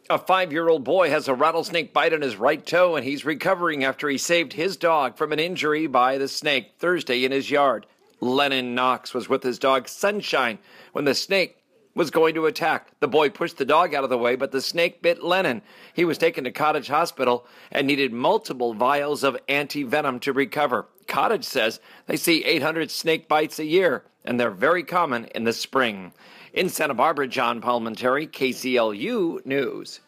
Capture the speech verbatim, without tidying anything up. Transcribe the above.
A five-year-old boy has a rattlesnake bite on his right toe, and he's recovering after he saved his dog from an injury by the snake Thursday in his yard. Lennon Knox was with his dog Sunshine when the snake was going to attack. The boy pushed the dog out of the way, but the snake bit Lennon. He was taken to Cottage Hospital and needed multiple vials of anti-venom to recover. Cottage says they see eight hundred snake bites a year, and they're very common in the spring. In Santa Barbara, John Palmentary, K C L U News.